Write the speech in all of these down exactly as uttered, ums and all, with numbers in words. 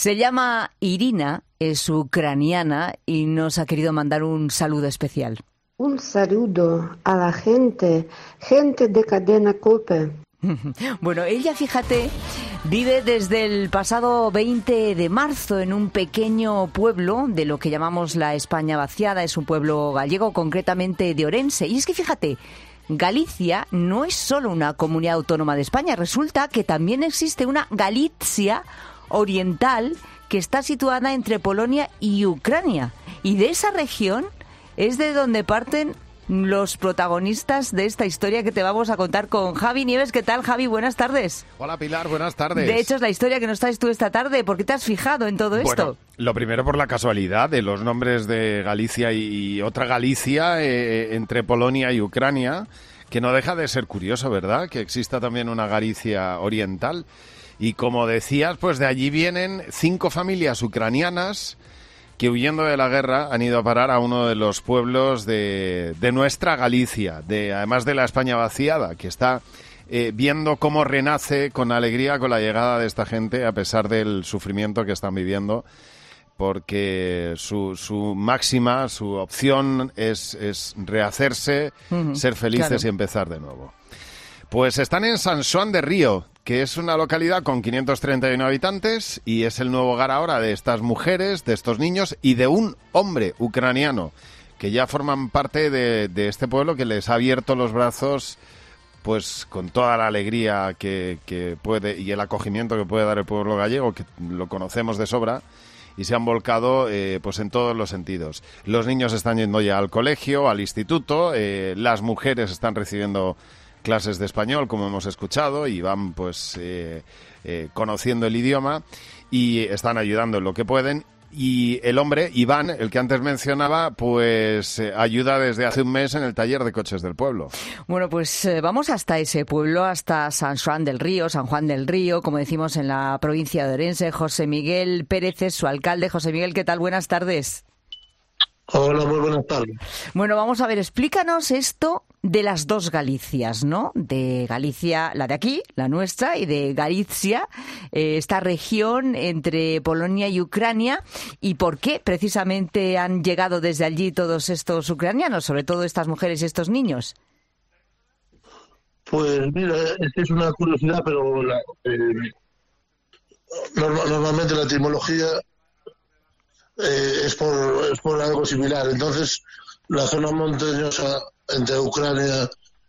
Se llama Irina, es ucraniana y nos ha querido mandar un saludo especial. Un saludo a la gente, gente de Cadena COPE. Bueno, ella, fíjate, vive desde el pasado veinte de marzo en un pequeño pueblo de lo que llamamos la España vaciada. Es un pueblo gallego, concretamente de Orense. Y es que, fíjate, Galicia no es solo una comunidad autónoma de España. Resulta que también existe una Galicia oriental que está situada entre Polonia y Ucrania. Y de esa región es de donde parten los protagonistas de esta historia que te vamos a contar con Javi Nieves. ¿Qué tal, Javi? Buenas tardes. Hola, Pilar, buenas tardes. De hecho, es la historia que nos traes tú esta tarde. ¿Por qué te has fijado en todo esto? Bueno, lo primero por la casualidad de los nombres de Galicia y otra Galicia eh, entre Polonia y Ucrania, que no deja de ser curioso, ¿verdad? Que exista también una Galicia oriental. Y como decías, pues de allí vienen cinco familias ucranianas que huyendo de la guerra han ido a parar a uno de los pueblos de, de nuestra Galicia, de además de la España vaciada, que está eh, viendo cómo renace con alegría con la llegada de esta gente, a pesar del sufrimiento que están viviendo, porque su, su máxima, su opción es, es rehacerse, uh-huh, ser felices, claro, y empezar de nuevo. Pues están en San Xoán de Río, que es una localidad con quinientos treinta y uno habitantes y es el nuevo hogar ahora de estas mujeres, de estos niños y de un hombre ucraniano que ya forman parte de, de este pueblo, que les ha abierto los brazos pues con toda la alegría que, que puede y el acogimiento que puede dar el pueblo gallego, que lo conocemos de sobra, y se han volcado eh, pues en todos los sentidos. Los niños están yendo ya al colegio, al instituto, eh, las mujeres están recibiendo clases de español, como hemos escuchado, y van pues eh, eh, conociendo el idioma y están ayudando en lo que pueden. Y el hombre, Iván, el que antes mencionaba, pues eh, ayuda desde hace un mes en el taller de coches del pueblo. Bueno, pues eh, vamos hasta ese pueblo, hasta San Xoán del Río, San Juan del Río, como decimos en la provincia de Orense. José Miguel Pérez es su alcalde. José Miguel, ¿qué tal? Buenas tardes. Hola, muy buenas tardes. Bueno, vamos a ver, explícanos esto de las dos Galicias, ¿no? De Galicia, la de aquí, la nuestra, y de Galicia, eh, esta región entre Polonia y Ucrania, y por qué precisamente han llegado desde allí todos estos ucranianos, sobre todo estas mujeres y estos niños. Pues mira, esta es una curiosidad, pero la, eh, normal, normalmente la etimología eh, es, por, es por algo similar. Entonces, la zona montañosa entre Ucrania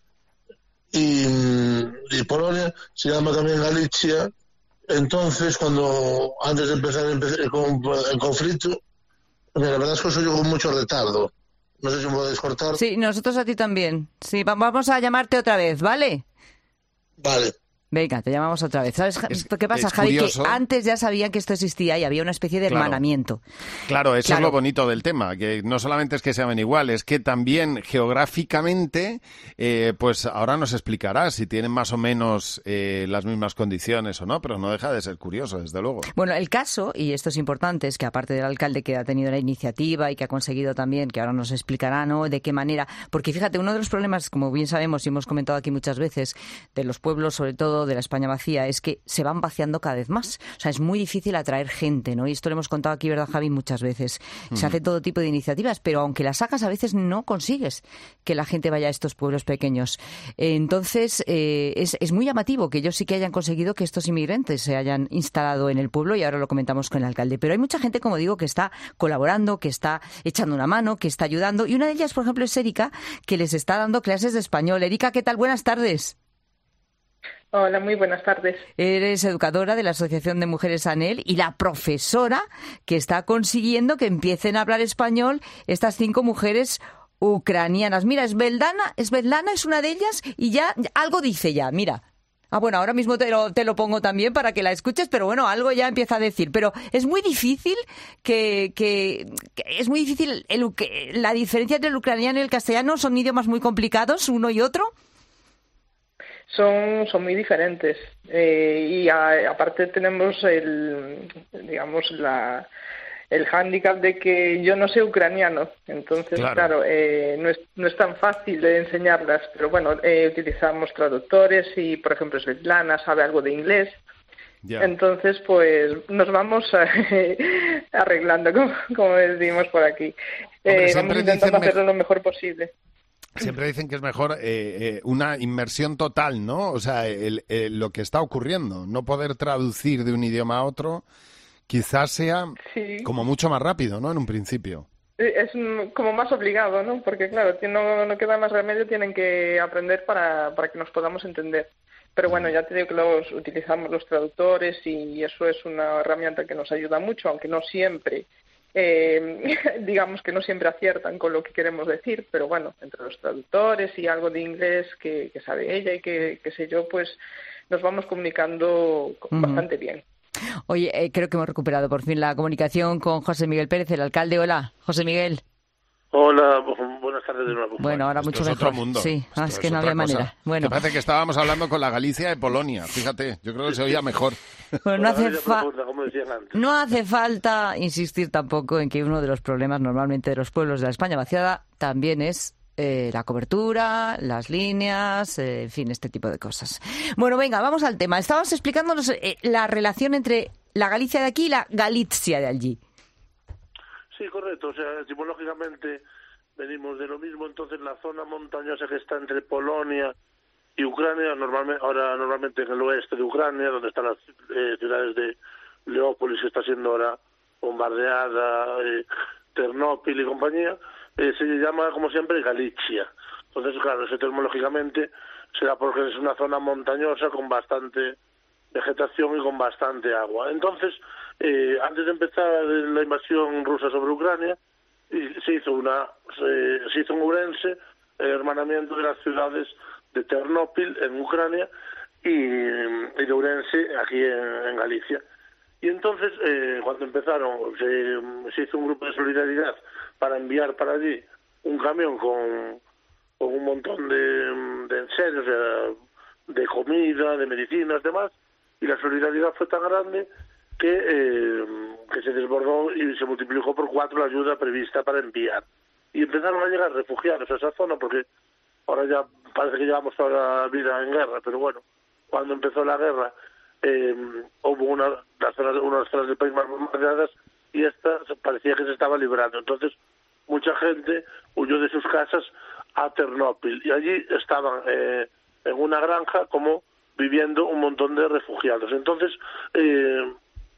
y, y Polonia se llama también Galicia. Entonces, cuando antes de empezar el, el conflicto, la verdad es que soy yo con mucho retardo. No sé si me podéis cortar. Sí, nosotros a ti también. Sí, vamos a llamarte otra vez, ¿vale? Vale. Venga, te llamamos otra vez. ¿Sabes es, qué pasa, Javi? Curioso. Que antes ya sabían que esto existía y había una especie de Claro. hermanamiento. Claro, eso Claro. es lo bonito del tema, que no solamente es que se llamen igual, es que también geográficamente, eh, pues ahora nos explicará si tienen más o menos eh, las mismas condiciones o no, pero no deja de ser curioso, desde luego. Bueno, el caso, y esto es importante, es que aparte del alcalde que ha tenido la iniciativa y que ha conseguido también, que ahora nos explicará, ¿no?, de qué manera, porque fíjate, uno de los problemas, como bien sabemos y hemos comentado aquí muchas veces, de los pueblos, sobre todo de la España vacía, es que se van vaciando cada vez más. O sea, es muy difícil atraer gente, ¿no? Y esto lo hemos contado aquí, ¿verdad, Javi? Muchas veces. Mm. Se hace todo tipo de iniciativas, pero aunque las sacas, a veces no consigues que la gente vaya a estos pueblos pequeños. Entonces, eh, es, es muy llamativo que ellos sí que hayan conseguido que estos inmigrantes se hayan instalado en el pueblo, y ahora lo comentamos con el alcalde. Pero hay mucha gente, como digo, que está colaborando, que está echando una mano, que está ayudando, y una de ellas, por ejemplo, es Erika, que les está dando clases de español. Erika, ¿qué tal? Buenas tardes. Hola, muy buenas tardes. Eres educadora de la Asociación de Mujeres ANEL y la profesora que está consiguiendo que empiecen a hablar español estas cinco mujeres ucranianas. Mira, Svetlana, Svetlana es una de ellas y ya algo dice ya, mira. Ah, bueno, ahora mismo te lo, te lo pongo también para que la escuches, pero bueno, algo ya empieza a decir. Pero es muy difícil que... que, que es muy difícil el, que, la diferencia entre el ucraniano y el castellano. ¿Son idiomas muy complicados uno y otro? Son, son muy diferentes eh, y a, aparte tenemos el, digamos, la, el hándicap de que yo no sé ucraniano, entonces claro, claro eh, no, es, no es tan fácil de enseñarlas, pero bueno, eh, utilizamos traductores y por ejemplo Svetlana sabe algo de inglés Yeah. Entonces, pues nos vamos a, arreglando, como, como decimos por aquí. Hombre, eh, vamos intentando hacerlo me... lo mejor posible. Siempre dicen que es mejor eh, eh, una inmersión total, ¿no? O sea, el, el, lo que está ocurriendo, no poder traducir de un idioma a otro, quizás sea sí. como mucho más rápido, ¿no? En un principio. Es como más obligado, ¿no? Porque, claro, no, no queda más remedio, tienen que aprender para, para que nos podamos entender. Pero bueno, ya te digo que los utilizamos los traductores y eso es una herramienta que nos ayuda mucho, aunque no siempre... Eh, digamos que no siempre aciertan con lo que queremos decir, pero bueno, entre los traductores y algo de inglés que, que sabe ella y que, que sé yo, pues nos vamos comunicando uh-huh. bastante bien. Oye, eh, creo que hemos recuperado por fin la comunicación con José Miguel Pérez, el alcalde. Hola, José Miguel. Hola, buenas tardes de nuevo. Bueno, ahora Esto mucho es mejor. Otro mundo. Sí, Esto es que es no había cosa. manera. Bueno. Me parece que estábamos hablando con la Galicia de Polonia, fíjate, yo creo que se oía mejor. Bueno, no hace, fa- no hace falta insistir tampoco en que uno de los problemas normalmente de los pueblos de la España vaciada también es eh, la cobertura, las líneas, eh, en fin, este tipo de cosas. Bueno, venga, vamos al tema. Estabas explicándonos eh, la relación entre la Galicia de aquí y la Galicia de allí. Sí, correcto. O sea, etimológicamente venimos de lo mismo. Entonces, la zona montañosa que está entre Polonia y Ucrania, normalmente ahora normalmente en el oeste de Ucrania, donde están las eh, ciudades de Leópolis, que está siendo ahora bombardeada, eh, Ternópil y compañía, eh, se llama, como siempre, Galicia. Entonces, claro, eso etimológicamente será porque es una zona montañosa con bastante vegetación y con bastante agua. Entonces, eh, antes de empezar la invasión rusa sobre Ucrania, se hizo una se, se hizo en Ourense el hermanamiento de las ciudades de Ternópil en Ucrania y, y de Ourense aquí en, en Galicia. Y entonces, eh, cuando empezaron, se, se hizo un grupo de solidaridad para enviar para allí un camión con, con un montón de, de enseres, de, de comida, de medicinas, demás, y la solidaridad fue tan grande que, eh, que se desbordó y se multiplicó por cuatro la ayuda prevista para enviar. Y empezaron a llegar refugiados a esa zona, porque ahora ya parece que llevamos toda la vida en guerra, pero bueno, cuando empezó la guerra eh, hubo una, las zonas, unas zonas del país más bombardeadas y esta parecía que se estaba librando. Entonces, mucha gente huyó de sus casas a Ternópil y allí estaban eh, en una granja como viviendo un montón de refugiados. Entonces, eh,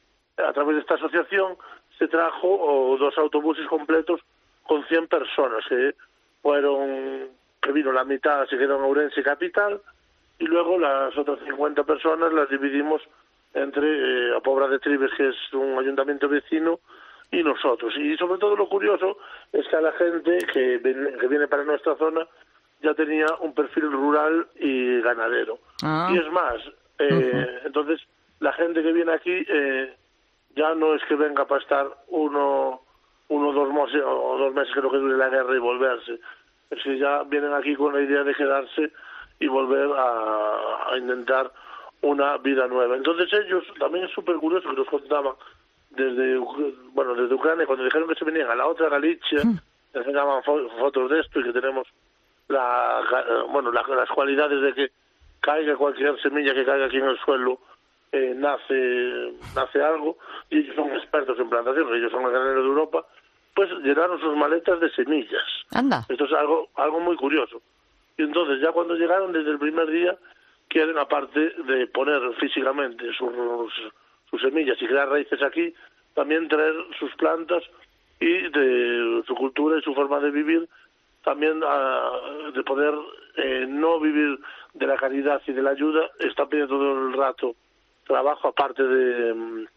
a través de esta asociación se trajo oh, dos autobuses completos con cien personas que fueron, que vino la mitad, se quedó en Ourense capital, y luego las otras cincuenta personas las dividimos entre eh, a Pobra de Tribes, que es un ayuntamiento vecino, y nosotros. Y sobre todo lo curioso es que a la gente que viene, que viene para nuestra zona ya tenía un perfil rural y ganadero. Ah. Y es más, eh, uh-huh. entonces la gente que viene aquí eh, ya no es que venga para estar uno, uno dos meses o dos meses que lo que dure la guerra y volverse. Es que ya vienen aquí con la idea de quedarse y volver a, a intentar una vida nueva. Entonces ellos, también es súper curioso que nos contaban desde, bueno, desde Ucrania, cuando dijeron que se venían a la otra Galicia, uh-huh. enseñaban fo- fotos de esto y que tenemos la bueno la, las cualidades de que caiga cualquier semilla que caiga aquí en el suelo, eh, nace nace algo, y ellos son expertos en plantación, ellos son el granero de Europa, pues llenaron sus maletas de semillas. Anda. Esto es algo algo muy curioso. Y entonces ya cuando llegaron desde el primer día quieren, aparte de poner físicamente sus, sus semillas y crear raíces aquí, también traer sus plantas y de su cultura y su forma de vivir, también uh, de poder eh, no vivir de la caridad y de la ayuda. Está pidiendo todo el rato trabajo, aparte de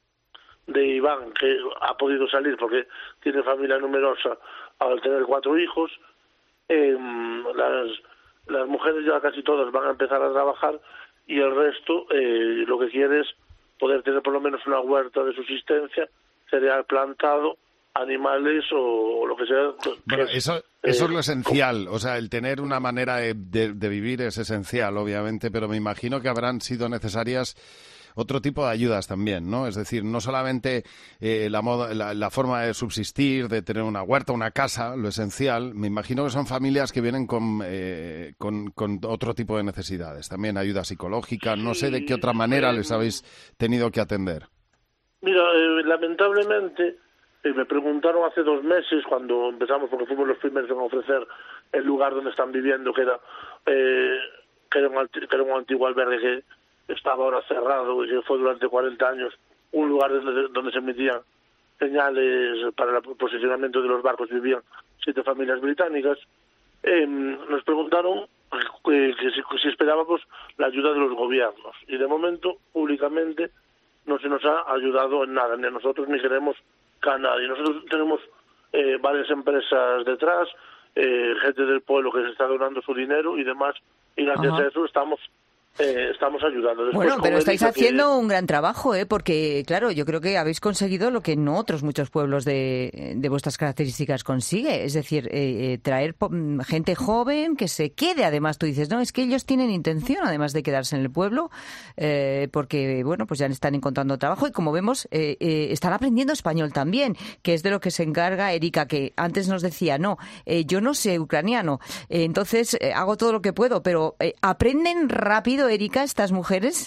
de Iván, que ha podido salir porque tiene familia numerosa al tener cuatro hijos. Eh, las, las mujeres ya casi todas van a empezar a trabajar y el resto eh, lo que quiere es poder tener por lo menos una huerta de subsistencia, cereal plantado, animales o, o lo que sea. Bueno, que eso, es, eso eh, es lo esencial, o sea, el tener una manera de, de, de vivir es esencial, obviamente, pero me imagino que habrán sido necesarias otro tipo de ayudas también, ¿no? Es decir, no solamente eh, la, moda, la, la forma de subsistir, de tener una huerta, una casa, lo esencial. Me imagino que son familias que vienen con, eh, con, con otro tipo de necesidades, también ayuda psicológica. No sé de qué otra manera les habéis tenido que atender. Mira, eh, lamentablemente, eh, me preguntaron hace dos meses, cuando empezamos, porque fuimos los primeros en ofrecer el lugar donde están viviendo, que era, eh, que era, un, que era un antiguo albergue que estaba ahora cerrado y que fue durante cuarenta años un lugar donde, donde se emitían señales para el posicionamiento de los barcos, vivían siete familias británicas. Eh, nos preguntaron eh, que si, si esperábamos la ayuda de los gobiernos, y de momento, públicamente, no se nos ha ayudado en nada, ni a nosotros ni queremos que a nadie. Nosotros tenemos eh, varias empresas detrás, eh, gente del pueblo que se está donando su dinero y demás, y gracias Ajá. a eso estamos Eh, estamos ayudando. Después, bueno, pero estáis haciendo que... un gran trabajo, ¿eh? Porque, claro, yo creo que habéis conseguido lo que no otros muchos pueblos de, de vuestras características consigue, es decir, eh, eh, traer gente joven que se quede. Además, tú dices, no, es que ellos tienen intención, además de quedarse en el pueblo, eh, porque, bueno, pues ya están encontrando trabajo y, como vemos, eh, eh, están aprendiendo español también, que es de lo que se encarga Erika, que antes nos decía, no, eh, yo no sé ucraniano, eh, entonces eh, hago todo lo que puedo, pero eh, aprenden rápido, Erika, estas mujeres.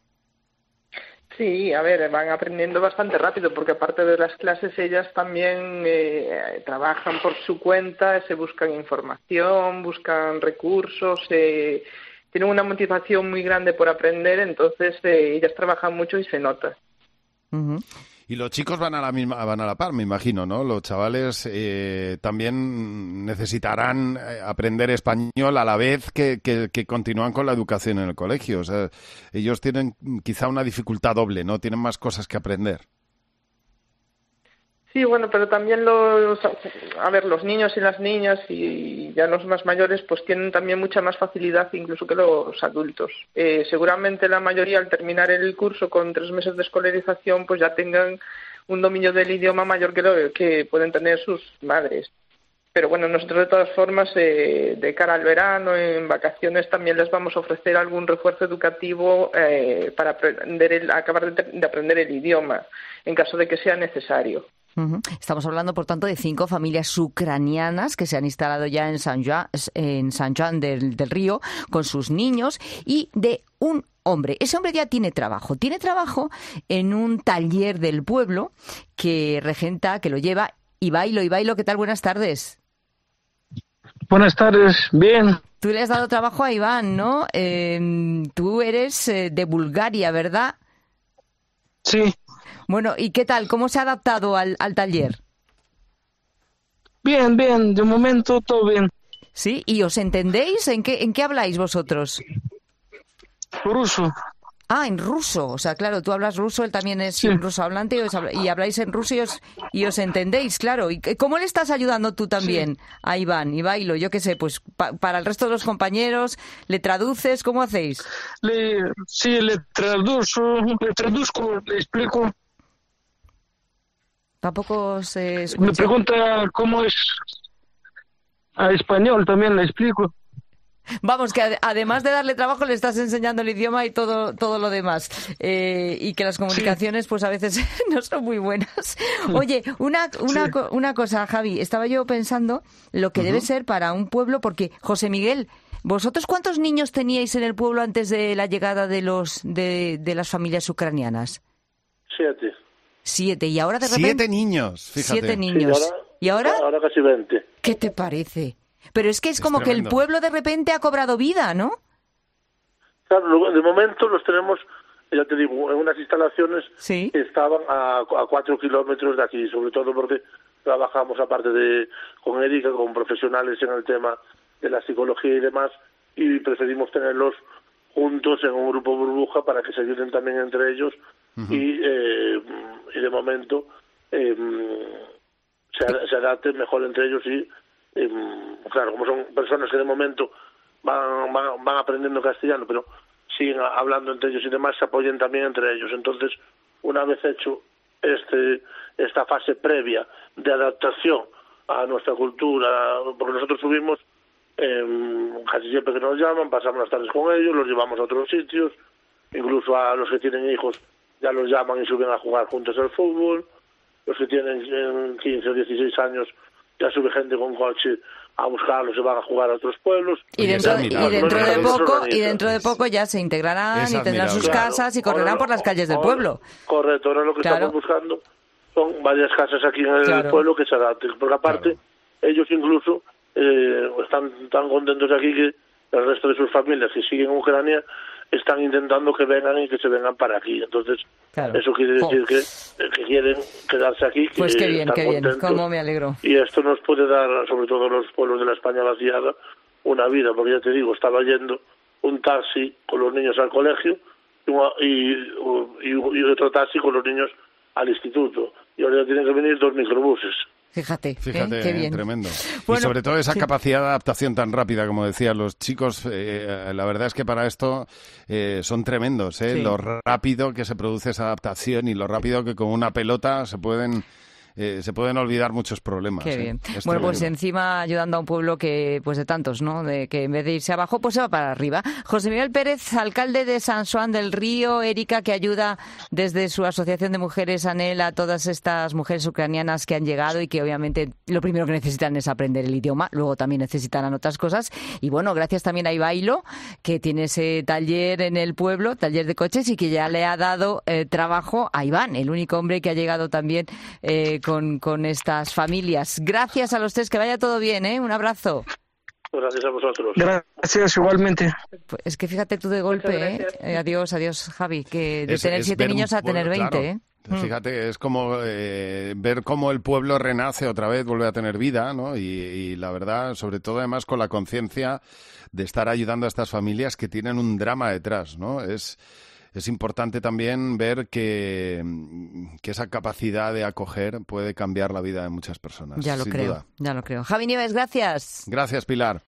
Sí, a ver, van aprendiendo bastante rápido, porque aparte de las clases ellas también eh, trabajan por su cuenta, se buscan información, buscan recursos, eh, tienen una motivación muy grande por aprender, entonces eh, ellas trabajan mucho y se nota. Uh-huh. Y los chicos van a la misma, van a la par, me imagino, ¿no? Los chavales eh, también necesitarán aprender español a la vez que, que, que continúan con la educación en el colegio. O sea, ellos tienen quizá una dificultad doble, ¿no? Tienen más cosas que aprender. Sí, bueno, pero también los, a ver, los niños y las niñas y ya los más mayores pues tienen también mucha más facilidad incluso que los adultos. Eh, seguramente la mayoría al terminar el curso con tres meses de escolarización pues ya tengan un dominio del idioma mayor que lo que pueden tener sus madres. Pero bueno, nosotros de todas formas, eh, de cara al verano, en vacaciones, también les vamos a ofrecer algún refuerzo educativo eh, para aprender el, acabar de, de aprender el idioma, en caso de que sea necesario. Uh-huh. Estamos hablando, por tanto, de cinco familias ucranianas que se han instalado ya en San Juan, en San Juan del, del Río con sus niños, y de un hombre. Ese hombre ya tiene trabajo. Tiene trabajo en un taller del pueblo que regenta, que lo lleva Ivailo. Ivailo, ¿qué tal? Buenas tardes. Buenas tardes, bien. Tú le has dado trabajo a Iván, ¿no? Eh, tú eres eh, de Bulgaria, ¿verdad? Sí. Bueno, ¿y qué tal? ¿Cómo se ha adaptado al, al taller? Bien, bien, de momento todo bien. ¿Sí? ¿Y os entendéis? ¿En qué, en qué habláis vosotros? Ruso. Ah, en ruso. O sea, claro, tú hablas ruso, él también es sí. ruso hablante y, os habla, y habláis en ruso y os, y os entendéis, claro. ¿Y cómo le estás ayudando tú también sí. a Iván, Ivailo? Yo qué sé, pues pa, para el resto de los compañeros, ¿le traduces? ¿Cómo hacéis? Le, sí, le traduzco, le traduzco, le explico. Tampoco se escucha. Me pregunta cómo es a español, también le explico. Vamos, que ad- además de darle trabajo le estás enseñando el idioma y todo todo lo demás. Eh, y que las comunicaciones sí. pues a veces no son muy buenas. Oye, una una, sí. co- una cosa, Javi, estaba yo pensando lo que uh-huh. debe ser para un pueblo, porque, José Miguel, ¿vosotros cuántos niños teníais en el pueblo antes de la llegada de los de, de las familias ucranianas? Siete. Siete, y ahora de repente... Siete niños, fíjate. Siete niños. Sí, ahora, ¿Y ahora? Ahora casi veinte. ¿Qué te parece? Pero es que es, es como tremendo. que el pueblo de repente ha cobrado vida, ¿no? Claro, de momento los tenemos, ya te digo, en unas instalaciones sí. que estaban a, a cuatro kilómetros de aquí, sobre todo porque trabajamos aparte de con Erika, con profesionales en el tema de la psicología y demás, y preferimos tenerlos juntos en un grupo burbuja para que se ayuden también entre ellos uh-huh. y, eh, y de momento eh, se, se adapten mejor entre ellos y eh, claro, como son personas que de momento van, van, van aprendiendo castellano pero siguen hablando entre ellos y demás, se apoyen también entre ellos. Entonces, una vez hecho este esta fase previa de adaptación a nuestra cultura, porque nosotros subimos eh, casi siempre que nos llaman, pasamos las tardes con ellos, los llevamos a otros sitios incluso a los que tienen hijos ya los llaman y suben a jugar juntos al fútbol, los que tienen quince o dieciséis años ya sube gente con coche a buscarlos, se van a jugar a otros pueblos. Y dentro, y dentro de poco y dentro de poco ya se integrarán y tendrán sus claro, casas y correrán ahora, por las calles del ahora, pueblo. Correcto, ahora lo que claro. estamos buscando son varias casas aquí en el claro. pueblo que se adapten, porque aparte claro. ellos incluso eh, están tan contentos aquí que el resto de sus familias que siguen en Ucrania están intentando que vengan y que se vengan para aquí. Entonces, claro. eso quiere decir oh. que, que quieren quedarse aquí. Que pues qué bien, qué bien. Cómo me alegro. Y esto nos puede dar, sobre todo a los pueblos de la España vaciada, una vida. Porque ya te digo, estaba yendo un taxi con los niños al colegio y, una, y, y, y otro taxi con los niños al instituto. Y ahora ya tienen que venir dos microbuses. Fíjate, Fíjate, ¿eh? Qué bien. Tremendo. Bueno, y sobre todo esa sí. capacidad de adaptación tan rápida, como decía, los chicos, eh, la verdad es que para esto eh, son tremendos, ¿eh? Sí. Lo rápido que se produce esa adaptación y lo rápido que con una pelota se pueden... Eh, se pueden olvidar muchos problemas. Qué bien. ¿eh? Bueno, pues encima ayudando a un pueblo que, pues de tantos, ¿no? De que en vez de irse abajo, pues se va para arriba. José Miguel Pérez, alcalde de San Xoán del Río, Erika, que ayuda desde su asociación de mujeres ANEL a todas estas mujeres ucranianas que han llegado y que obviamente lo primero que necesitan es aprender el idioma, luego también necesitarán otras cosas. Y bueno, gracias también a Ibailo, que tiene ese taller en el pueblo, taller de coches, y que ya le ha dado eh, trabajo a Iván, el único hombre que ha llegado también eh, Con, con estas familias. Gracias a los tres, que vaya todo bien, ¿eh? Un abrazo. Gracias a vosotros. Gracias, igualmente. Pues es que fíjate tú de golpe, ¿eh? eh adiós, adiós, Javi, que de es, tener es siete niños a tener veinte, claro. ¿eh? Fíjate, es como eh, ver cómo el pueblo renace otra vez, vuelve a tener vida, ¿no? Y, y la verdad, sobre todo además con la conciencia de estar ayudando a estas familias que tienen un drama detrás, ¿no? Es... Es importante también ver que, que esa capacidad de acoger puede cambiar la vida de muchas personas. Ya lo sin creo, duda. ya lo creo. Javi Nieves, gracias. Gracias, Pilar.